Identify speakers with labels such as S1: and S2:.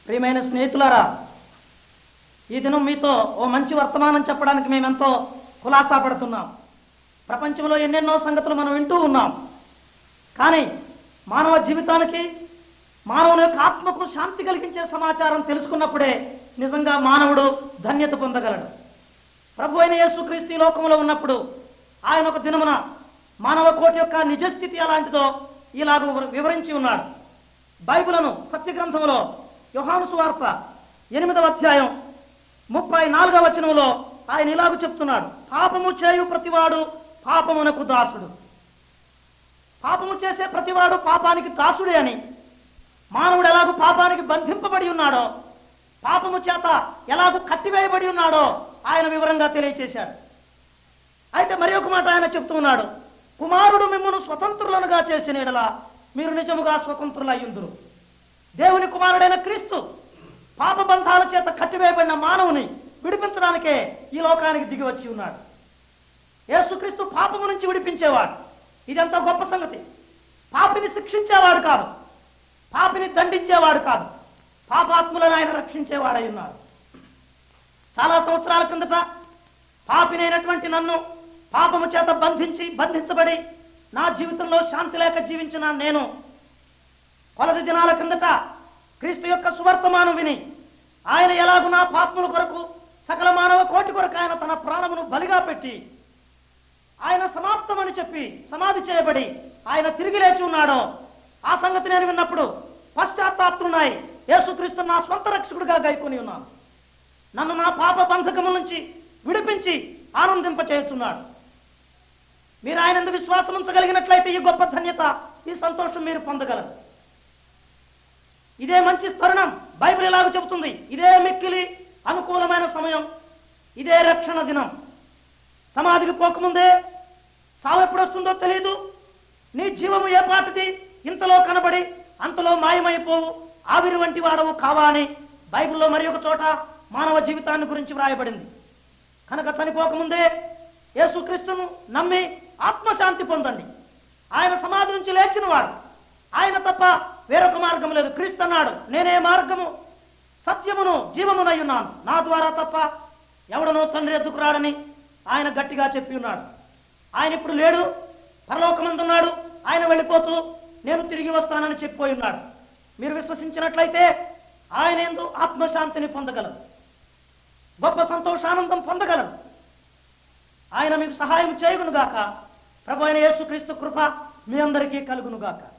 S1: ప్రియమైన స్నేహితులారా, ఈ దినం మీతో ఓ మంచి వర్తమానం చెప్పడానికి మేమెంతో ఖులాసా పడుతున్నాం. ప్రపంచంలో ఎన్నెన్నో సంగతులు మనం వింటూ ఉన్నాం. కానీ మానవ జీవితానికి, మానవుని యొక్క ఆత్మకు శాంతి కలిగించే సమాచారం తెలుసుకున్నప్పుడే నిజంగా మానవుడు ధన్యత పొందగలడు. ప్రభు అయిన యేసుక్రీస్తు ఈ లోకంలో ఉన్నప్పుడు ఆయన ఒక దినమున మానవ కోటి యొక్క నిజస్థితి ఎలాంటిదో ఇలాగ వివరించి ఉన్నాడు. బైబిలును సత్యగ్రంథంలో యోహాను సువార్త 8వ అధ్యాయం 34వ వచనంలో ఆయన ఇలాగ చెప్తున్నాడు, పాపము చేయు ప్రతివాడు పాపమునకు దాసుడు. పాపము చేసే ప్రతివాడు పాపానికి దాసుడే అని, మానవుడు ఎలాగూ పాపానికి బంధింపబడి ఉన్నాడో, పాపము చేత ఎలాగూ కట్టివేయబడి ఉన్నాడో ఆయన వివరంగా తెలియచేశాడు. అయితే మరి ఒక మాట ఆయన చెప్తూ ఉన్నాడు, కుమారుడు మిమ్మును స్వతంత్రులనుగా చేసిన యెడల మీరు నిజముగా స్వతంత్రులయ్యుందురు. దేవుని కుమారుడైన క్రీస్తు పాప బంధాల చేత కట్టివేయబడిన మానవుని విడిపించడానికే ఈ లోకానికి దిగి వచ్చి ఉన్నాడు. యేసుక్రీస్తు పాపము నుంచి విడిపించేవాడు. ఇదంతా గొప్ప సంగతి. పాపిని శిక్షించేవాడు కాదు, పాపిని దండించేవాడు కాదు, పాపాత్ములను ఆయన రక్షించేవాడై ఉన్నాడు. చాలా సంవత్సరాల కిందట పాపినైనటువంటి నన్ను పాపము చేత బంధించబడి నా జీవితంలో శాంతి లేక జీవించిన నేను కొలది దినాల కిందట క్రీస్తు యొక్క సువర్తమానం విని ఆయన ఎలాగు నా పాపముల కొరకు, సకల మానవ కోటి కొరకు ఆయన తన ప్రాణమును బలిగా పెట్టి ఆయన సమాప్తమని చెప్పి సమాధి చేయబడి ఆయన తిరిగి లేచి ఉన్నాడో ఆ సంగతి నేను విన్నప్పుడు పశ్చాత్తాపమున్నాయి. యేసుక్రీస్తు నా స్వంత రక్షకుడిగా గైకొని ఉన్నాను. నన్ను నా పాప బంధకముల నుంచి విడిపించి ఆనందింపచేస్తున్నాడు. మీరు ఆయన యందు విశ్వాసం ఉంచగలిగినట్లయితే ఈ గొప్ప ధన్యత, ఈ సంతోషం మీరు పొందగలరు. ఇదే మంచి తరుణం. బైబిల్ ఎలాగ చెబుతుంది, ఇదే మిక్కిలి అనుకూలమైన సమయం, ఇదే రక్షణ దినం. సమాధికి పోకముందే చావు ఎప్పుడు వస్తుందో తెలియదు. నీ జీవము ఏ పాటిది, ఇంతలో కనబడి అంతలో మాయమైపోవు, ఆవిరి వంటి వాడవు కావా అని బైబిల్లో మరి ఒక చోట మానవ జీవితాన్ని గురించి వ్రాయబడింది. కనుక చనిపోకముందే యేసుక్రీస్తును నమ్మి ఆత్మశాంతి పొందండి. ఆయన సమాధి నుంచి లేచిన వాడు, ఆయన తప్ప వేరొక మార్గం లేదు. క్రీస్తు అన్నాడు, నేనే మార్గము సత్యమును జీవమునై ఉన్నాను, నా ద్వారా తప్ప ఎవడనో తండ్రి ఎద్దుకు రాడని ఆయన గట్టిగా చెప్పి ఉన్నాడు. ఆయన ఇప్పుడు లేడు, పరలోకమందున్నాడు. ఆయన వెళ్ళిపోతూ నేను తిరిగి వస్తానని చెప్పిపోయి ఉన్నాడు. మీరు విశ్వసించినట్లయితే ఆయన యందు ఆత్మశాంతిని పొందగలరు, గొప్ప సంతోషానందం పొందగలరు. ఆయన మీకు సహాయం చేయగునుగాక. ప్రభు అయిన యేసుక్రీస్తు కృప మీ అందరికీ కలుగునుగాక.